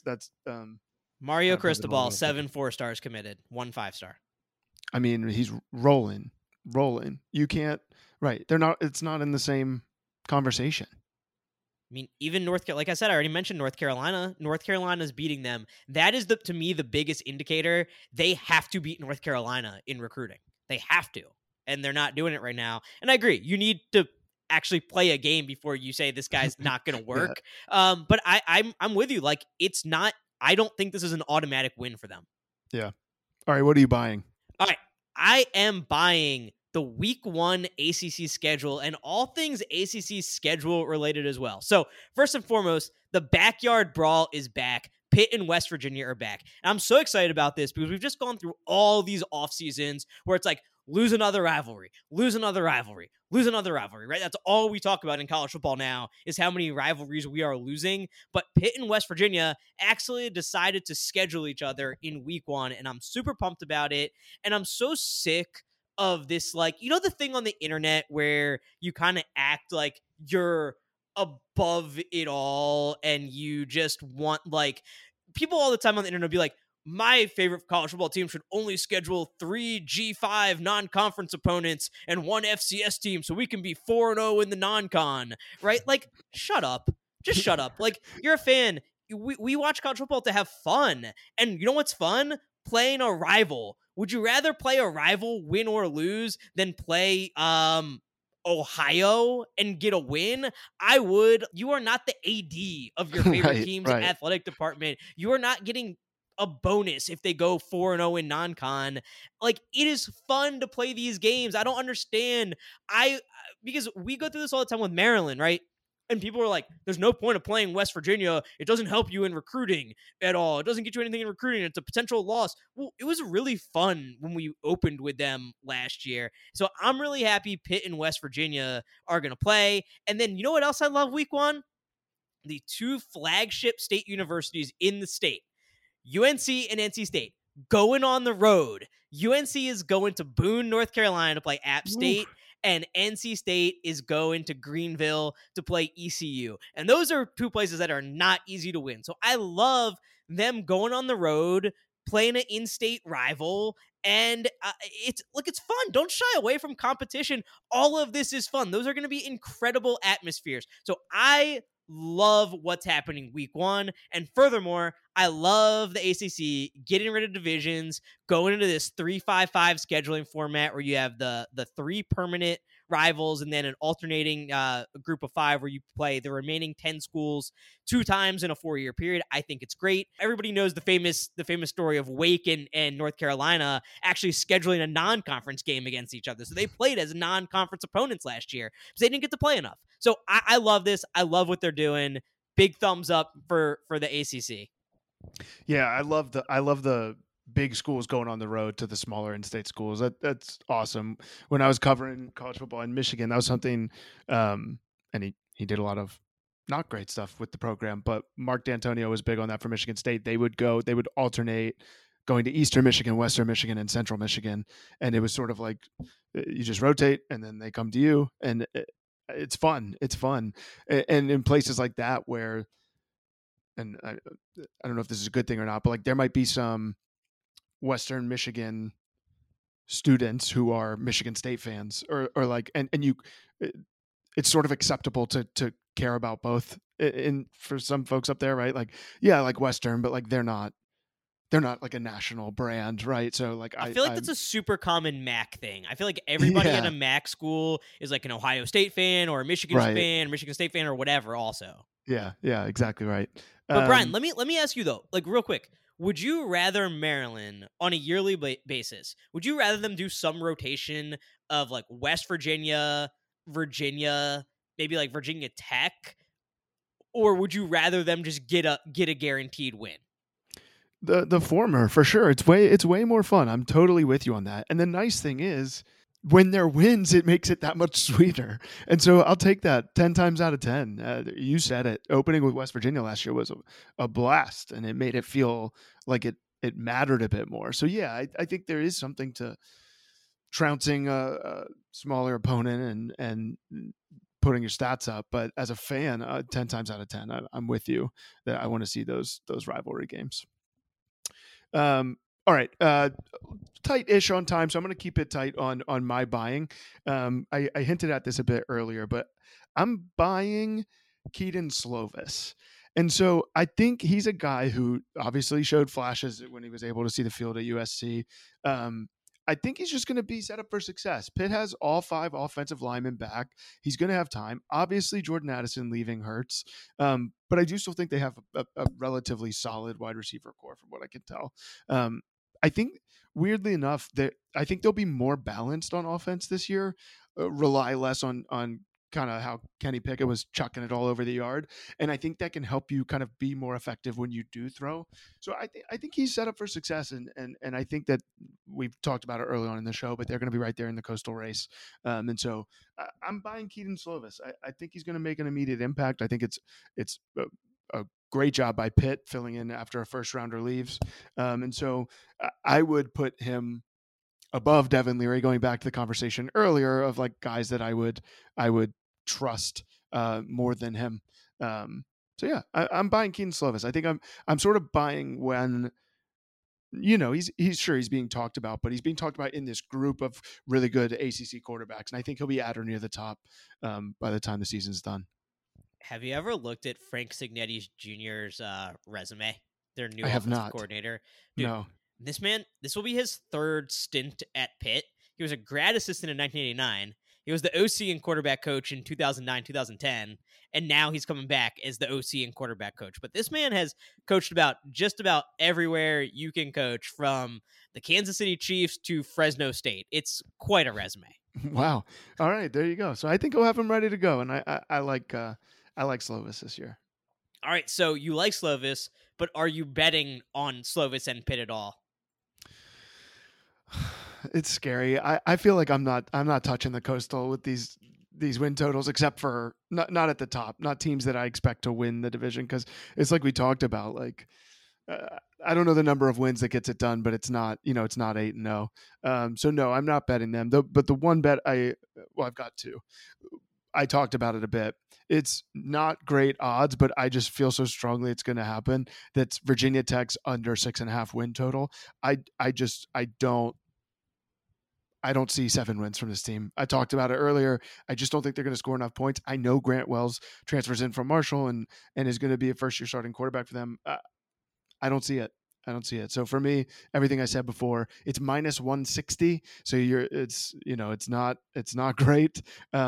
Mario Cristobal, 7 4-stars committed, 1 5-star. I mean, he's rolling. You can't, right. They're not, it's not in the same conversation. I mean, even like I said, I already mentioned North Carolina. North Carolina's beating them. That is to me, the biggest indicator. They have to beat North Carolina in recruiting. They have to. And they're not doing it right now. And I agree. You need to actually play a game before you say this guy's not going to work. Yeah. But I'm with you. It's not, I don't think this is an automatic win for them. Yeah. All right. What are you buying? All right. I am buying the week 1 ACC schedule and all things ACC schedule related as well. So first and foremost, the backyard brawl is back. Pitt and West Virginia are back. And I'm so excited about this because we've just gone through all these off seasons where it's like, lose another rivalry, lose another rivalry, lose another rivalry, right? That's all we talk about in college football now is how many rivalries we are losing. But Pitt and West Virginia actually decided to schedule each other in week 1, and I'm super pumped about it. And I'm so sick of this, like, you know, the thing on the internet where you kind of act like you're above it all and you just want, like, people all the time on the internet will be like, my favorite college football team should only schedule 3 G5 non-conference opponents and 1 FCS team so we can be 4-0 in the non-con, right? Like, shut up. Just shut up. Like, you're a fan. We watch college football to have fun. And you know what's fun? Playing a rival. Would you rather play a rival, win or lose, than play Ohio and get a win? I would. You are not the AD of your favorite team's athletic department. You are not getting a bonus if they go 4-0 in non-con. Like, it is fun to play these games. I don't understand. Because we go through this all the time with Maryland, right? And people are like, there's no point of playing West Virginia. It doesn't help you in recruiting at all. It doesn't get you anything in recruiting. It's a potential loss. Well, it was really fun when we opened with them last year. So I'm really happy Pitt and West Virginia are going to play. And then you know what else I love week 1? The 2 flagship state universities in the state, UNC and NC State, going on the road. UNC is going to Boone, North Carolina to play App State. And NC State is going to Greenville to play ECU. And those are 2 places that are not easy to win. So I love them going on the road, playing an in-state rival. And it's fun. Don't shy away from competition. All of this is fun. Those are going to be incredible atmospheres. So I love what's happening week 1. And furthermore, I love the ACC getting rid of divisions, going into this 3-5-5 scheduling format where you have the 3 permanent rivals and then an alternating group of 5 where you play the remaining 10 schools 2 times in a 4-year period. I think it's great. Everybody knows the famous story of Wake and North Carolina actually scheduling a non-conference game against each other. So they played as non-conference opponents last year because they didn't get to play enough. So I love this. I love what they're doing. Big thumbs up for the ACC. Yeah, I love the big schools going on the road to the smaller in-state schools. That's awesome. When I was covering college football in Michigan, that was something, and he did a lot of not great stuff with the program, but Mark D'Antonio was big on that for Michigan State. They would alternate going to Eastern Michigan, Western Michigan, and Central Michigan, and it was sort of like you just rotate, and then they come to you, and it's fun. It's fun, and in places like that where. And I don't know if this is a good thing or not, but like there might be some Western Michigan students who are Michigan State fans or like, and you, it's sort of acceptable to care about both for some folks up there, right? Like, yeah, like Western, but like they're not like a national brand, right? So like I feel like that's a super common MAC thing. I feel like everybody at a MAC school is like an Ohio State fan or a Michigan fan, Michigan State fan or whatever also. Yeah, exactly right. But Brian, let me ask you though, like real quick, would you rather Maryland on a yearly basis, would you rather them do some rotation of like West Virginia, maybe like Virginia Tech, or would you rather them just get a guaranteed win? The former, for sure. It's way more fun. I'm totally with you on that. And the nice thing is, when there wins, it makes it that much sweeter. And so I'll take that 10 times out of 10. You said it. Opening with West Virginia last year was a blast, and it made it feel like it mattered a bit more. So, yeah, I think there is something to trouncing a smaller opponent and putting your stats up. But as a fan, 10 times out of 10, I'm with you that I want to see those rivalry games. All right, tight-ish on time, so I'm going to keep it tight on my buying. I hinted at this a bit earlier, but I'm buying Kedon Slovis. And so I think he's a guy who obviously showed flashes when he was able to see the field at USC. I think he's just going to be set up for success. Pitt has all 5 offensive linemen back. He's going to have time. Obviously, Jordan Addison leaving hurts. But I do still think they have a relatively solid wide receiver core from what I can tell. I think weirdly enough that I think they'll be more balanced on offense this year, rely less on kind of how Kenny Pickett was chucking it all over the yard, and I think that can help you kind of be more effective when you do throw. So I think he's set up for success, and I think that we've talked about it early on in the show, but they're going to be right there in the Coastal race, and so I'm buying Keaton Slovis. I think he's going to make an immediate impact. I think it's a great job by Pitt filling in after a first rounder leaves. And so I would put him above Devin Leary, going back to the conversation earlier of like guys that I would trust more than him. So yeah, I'm buying Keaton Slovis. I think I'm sort of buying when, he's being talked about, but he's being talked about in this group of really good ACC quarterbacks. And I think he'll be at or near the top by the time the season's done. Have you ever looked at Frank Signetti Jr.'s resume? Their new offensive coordinator. Dude, no. This will be his third stint at Pitt. He was a grad assistant in 1989. He was the OC and quarterback coach in 2009, 2010. And now he's coming back as the OC and quarterback coach. But this man has coached just about everywhere you can coach, from the Kansas City Chiefs to Fresno State. It's quite a resume. Wow. All right, there you go. So I think we'll have him ready to go. And I like Slovis this year. All right, so you like Slovis, but are you betting on Slovis and Pitt at all? It's scary. I feel like I'm not touching the Coastal with these win totals, except for not at the top, not teams that I expect to win the division, because it's like we talked about. Like I don't know the number of wins that gets it done, but it's not 8-0. So no, I'm not betting them. But the one bet I've got two. I talked about it a bit. It's not great odds, but I just feel so strongly it's going to happen. That's Virginia Tech's under 6.5 win total. I don't see 7 wins from this team. I talked about it earlier. I just don't think they're going to score enough points. I know Grant Wells transfers in from Marshall and is going to be a first-year starting quarterback for them. I don't see it. So for me, everything I said before, it's minus 160. So it's not great.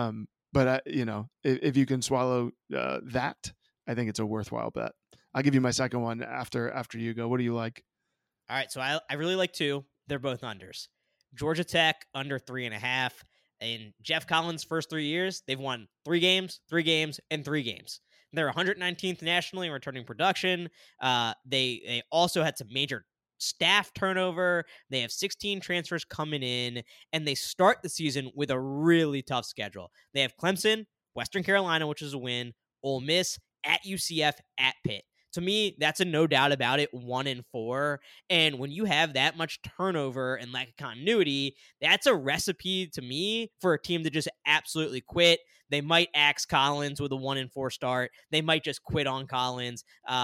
But if you can swallow that, I think it's a worthwhile bet. I'll give you my second one after you go. What do you like? All right, so I really like two. They're both unders. Georgia Tech under 3.5. In Jeff Collins' first 3 years, they've won 3 games, 3 games, and 3 games. They're 119th nationally in returning production. They also had some major staff turnover. They have 16 transfers coming in, and they start the season with a really tough schedule. They have Clemson, Western Carolina, which is a win, Ole Miss, at UCF, at Pitt. To me, that's a no doubt about it, 1-4. And when you have that much turnover and lack of continuity, that's a recipe to me for a team to just absolutely quit. They might axe Collins with a 1-4 start. They might just quit on Collins.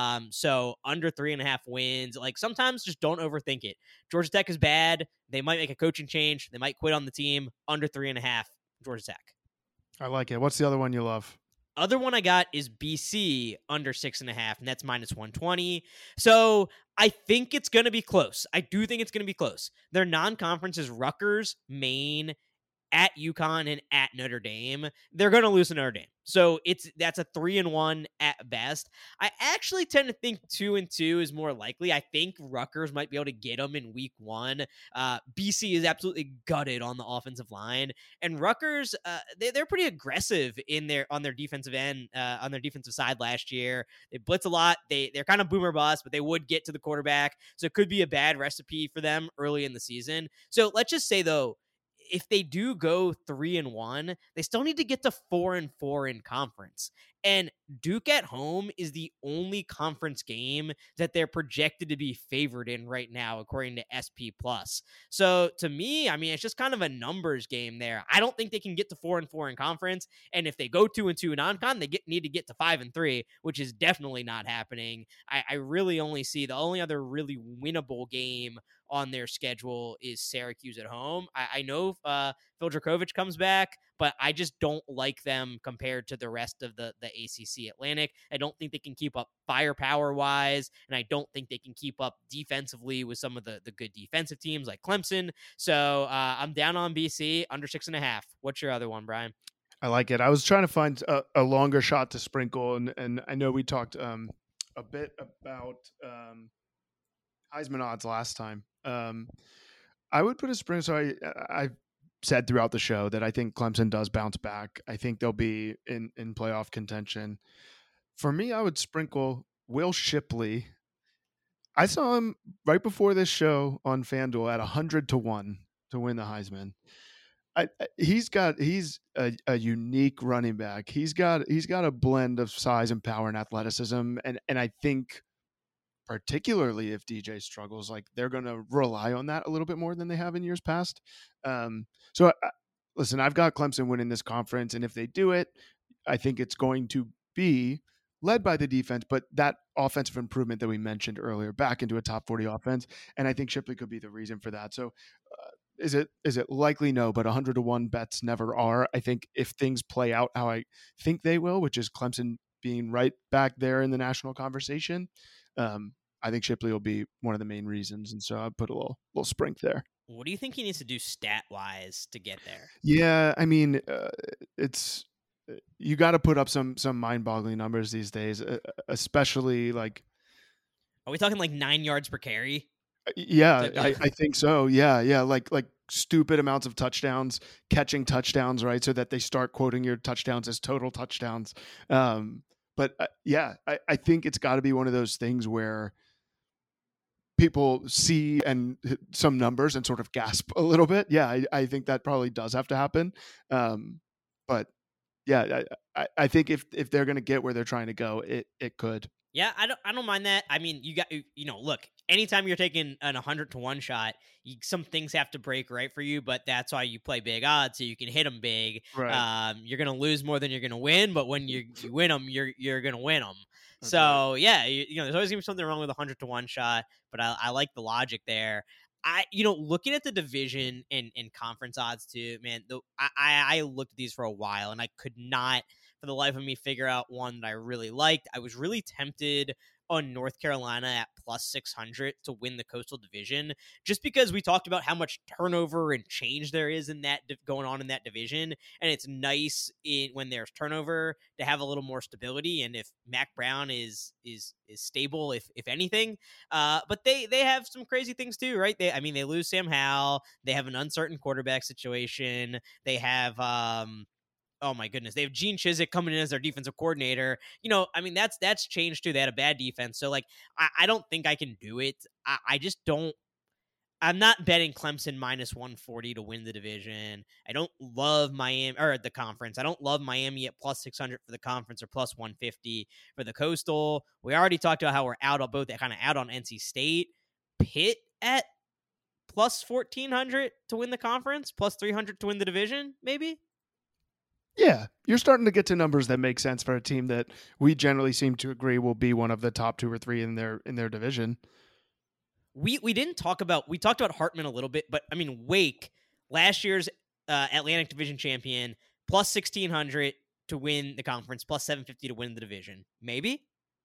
So under 3.5 wins, like sometimes just don't overthink it. Georgia Tech is bad. They might make a coaching change. They might quit on the team. Under 3.5, Georgia Tech. I like it. What's the other one you love? Other one I got is BC under 6.5, and that's minus 120. So I think it's going to be close. I do think it's going to be close. Their non-conference is Rutgers, Maine, at UConn, and at Notre Dame. They're going to lose to Notre Dame. So that's a 3-1 at best. I actually tend to think 2-2 is more likely. I think Rutgers might be able to get them in week 1. BC is absolutely gutted on the offensive line, and Rutgers they're pretty aggressive on their defensive end, on their defensive side last year. They blitz a lot. They're kind of boomer bust, but they would get to the quarterback. So it could be a bad recipe for them early in the season. So let's just say though, if they do go 3-1, they still need to get to 4-4 in conference. And Duke at home is the only conference game that they're projected to be favored in right now, according to SP+. So to me, I mean, it's just kind of a numbers game there. I don't think they can get to 4-4 in conference. And if they go 2-2 in non-con, they need to get to 5-3, which is definitely not happening. I really only see the only other really winnable game on their schedule is Syracuse at home. I know Phil Dracovic comes back, but I just don't like them compared to the rest of the ACC Atlantic. I don't think they can keep up firepower-wise, and I don't think they can keep up defensively with some of the good defensive teams like Clemson. So I'm down on BC, under 6.5. What's your other one, Brian? I like it. I was trying to find a longer shot to sprinkle, and I know we talked a bit about Heisman odds last time. I would put a sprinkle. So I've said throughout the show that I think Clemson does bounce back. I think they'll be in playoff contention. For me, I would sprinkle Will Shipley. I saw him right before this show on FanDuel at 100-1 to win the Heisman. He's a unique running back. He's got a blend of size and power and athleticism, and I think particularly if DJ struggles, like they're going to rely on that a little bit more than they have in years past. Listen, I've got Clemson winning this conference, and if they do it, I think it's going to be led by the defense, but that offensive improvement that we mentioned earlier back into a top 40 offense. And I think Shipley could be the reason for that. So is it likely? No, but 100-1 bets never are. I think if things play out how I think they will, which is Clemson being right back there in the national conversation, I think Shipley will be one of the main reasons. And so I put a little sprink there. What do you think he needs to do stat-wise to get there? Yeah, I mean, you got to put up some mind-boggling numbers these days, especially like. Are we talking like 9 yards per carry? Yeah, I think so. Yeah, like stupid amounts of touchdowns, catching touchdowns, right? So that they start quoting your touchdowns as total touchdowns. But I think it's got to be one of those things where people see and some numbers and sort of gasp a little bit. Yeah, I think that probably does have to happen. But yeah, I think if they're going to get where they're trying to go, it could. Yeah, I don't mind that. I mean, look, anytime you're taking an 100-1 shot, some things have to break right for you, but that's why you play big odds, so you can hit them big. Right. You're going to lose more than you're going to win, but when you win them, you're going to win them. That's so, right. yeah, there's always going to be something wrong with a 100-1 shot, but I like the logic there. Looking at the division and conference odds too, man, I looked at these for a while, and I could not, for the life of me, figure out one that I really liked. I was really tempted on North Carolina at plus 600 to win the Coastal Division, just because we talked about how much turnover and change there is in that going on in that division, and it's nice when there's turnover to have a little more stability. And if Mac Brown is stable, if anything, but they have some crazy things too, right? They lose Sam Howell, they have an uncertain quarterback situation, they have oh my goodness, they have Gene Chizik coming in as their defensive coordinator. That's changed too. They had a bad defense. So like, I don't think I can do it. I just don't. I'm not betting Clemson minus 140 to win the division. I don't love Miami or the conference. I don't love Miami at plus 600 for the conference or plus 150 for the Coastal. We already talked about how we're out on both, kind of out on NC State. Pitt at plus 1,400 to win the conference, plus 300 to win the division, maybe. Yeah, you're starting to get to numbers that make sense for a team that we generally seem to agree will be one of the top 2 or 3 in their division. We talked about Hartman a little bit, but I mean, Wake, last year's Atlantic Division champion, plus 1,600 to win the conference, plus 750 to win the division. Maybe.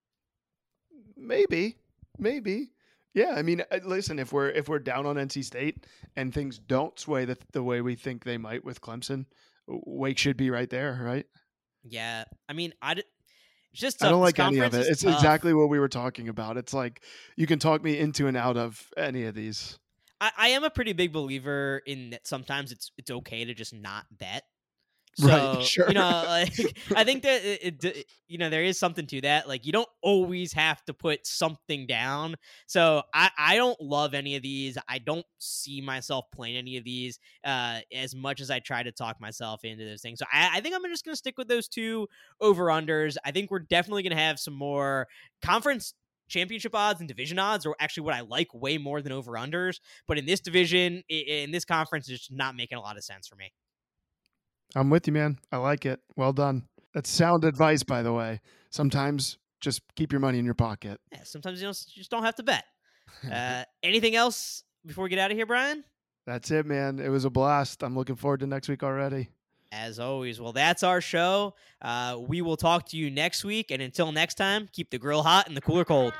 Yeah, I mean, listen, if we're down on NC State and things don't sway the way we think they might with Clemson, Wake should be right there, right? Yeah, I mean, it's just I don't like any of it. It's tough. Exactly what we were talking about. It's like you can talk me into and out of any of these. I am a pretty big believer in that. Sometimes it's okay to just not bet. So, right, sure. I think that there is something to that. Like, you don't always have to put something down. So I don't love any of these. I don't see myself playing any of these as much as I try to talk myself into those things. So I think I'm just going to stick with those 2 over-unders. I think we're definitely going to have some more conference championship odds and division odds are actually what I like way more than over-unders. But in this division, in this conference, it's just not making a lot of sense for me. I'm with you, man. I like it. Well done. That's sound advice, by the way. Sometimes just keep your money in your pocket. Yeah, sometimes you just don't have to bet. Anything else before we get out of here, Brian? That's it, man. It was a blast. I'm looking forward to next week already. As always. Well, that's our show. We will talk to you next week. And until next time, keep the grill hot and the cooler cold.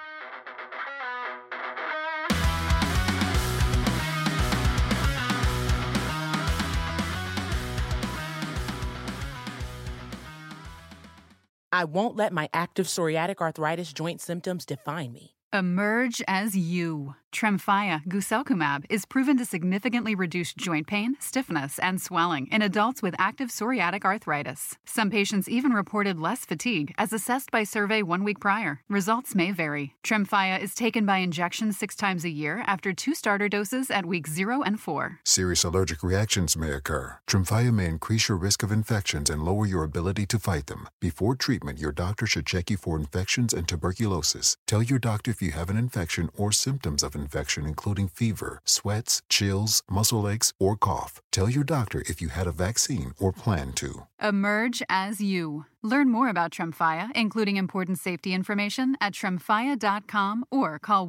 I won't let my active psoriatic arthritis joint symptoms define me. Emerge as you. Tremfya guselkumab is proven to significantly reduce joint pain, stiffness, and swelling in adults with active psoriatic arthritis. Some patients even reported less fatigue as assessed by survey 1 week prior. Results may vary. Tremfya is taken by injection 6 times a year after 2 starter doses at weeks 0 and 4. Serious allergic reactions may occur. Tremfya may increase your risk of infections and lower your ability to fight them. Before treatment, your doctor should check you for infections and tuberculosis. Tell your doctor if you have an infection or symptoms of infection, including fever, sweats, chills, muscle aches, or cough. Tell your doctor if you had a vaccine or plan to. Emerge as you. Learn more about Tremfya, including important safety information, at tremfya.com or call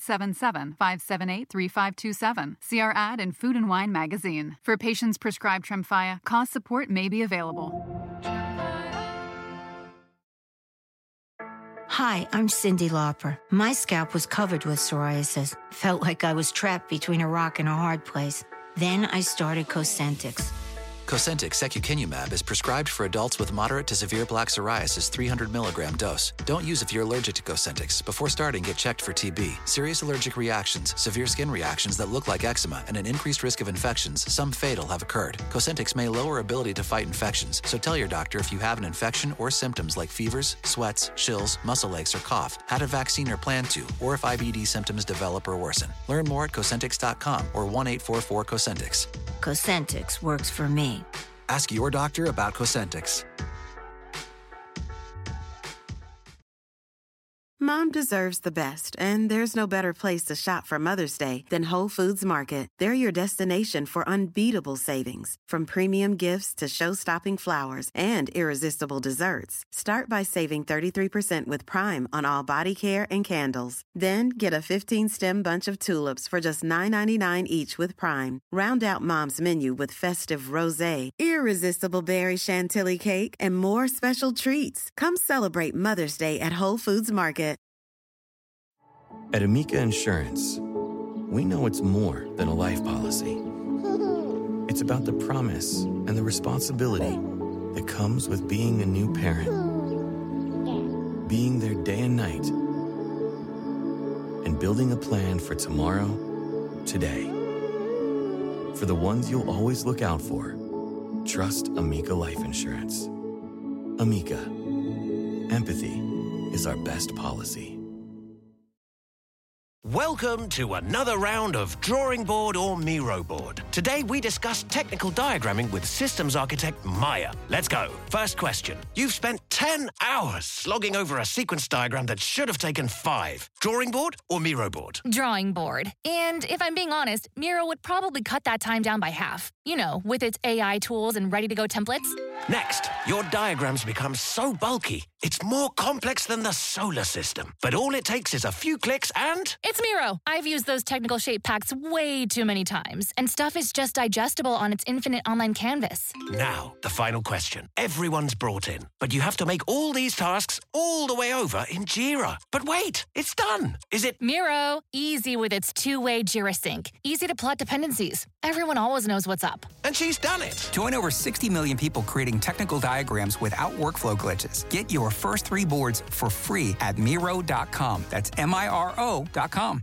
1-877-578-3527. See our ad in Food and Wine magazine. For patients prescribed Tremfya, cost support may be available. Hi, I'm Cyndi Lauper. My scalp was covered with psoriasis. Felt like I was trapped between a rock and a hard place. Then I started Cosentyx. Cosentyx secukinumab is prescribed for adults with moderate to severe plaque psoriasis 300 milligram dose. Don't use if you're allergic to Cosentyx. Before starting, get checked for TB. Serious allergic reactions, severe skin reactions that look like eczema, and an increased risk of infections, some fatal, have occurred. Cosentyx may lower ability to fight infections, so tell your doctor if you have an infection or symptoms like fevers, sweats, chills, muscle aches, or cough, had a vaccine or plan to, or if IBD symptoms develop or worsen. Learn more at Cosentyx.com or 1-844-COSENTYX. Cosentyx works for me. Ask your doctor about Cosentyx. Mom deserves the best, and there's no better place to shop for Mother's Day than Whole Foods Market. They're your destination for unbeatable savings, from premium gifts to show-stopping flowers and irresistible desserts. Start by saving 33% with Prime on all body care and candles. Then get a 15-stem bunch of tulips for just $9.99 each with Prime. Round out Mom's menu with festive rosé, irresistible berry chantilly cake, and more special treats. Come celebrate Mother's Day at Whole Foods Market. At Amica Insurance, we know it's more than a life policy. It's about the promise and the responsibility that comes with being a new parent. Being there day and night. And building a plan for tomorrow, today. For the ones you'll always look out for, trust Amica Life Insurance. Amica. Empathy is our best policy. Welcome to another round of Drawing Board or Miro Board. Today we discuss technical diagramming with systems architect Maya. Let's go. First question. You've spent 10 hours slogging over a sequence diagram that should have taken 5. Drawing board or Miro board? Drawing board. And if I'm being honest, Miro would probably cut that time down by half. You know, with its AI tools and ready-to-go templates. Next, your diagrams become so bulky, it's more complex than the solar system. But all it takes is a few clicks and... It's Miro. I've used those technical shape packs way too many times, and stuff is just digestible on its infinite online canvas. Now, the final question. Everyone's brought in, but you have to make all these tasks all the way over in Jira. But wait, it's done. Is it... Miro. Easy with its two-way Jira sync. Easy to plot dependencies. Everyone always knows what's up. And she's done it. Join over 60 million people creating technical diagrams without workflow glitches. Get your first 3 boards for free at Miro.com. That's Miro.com.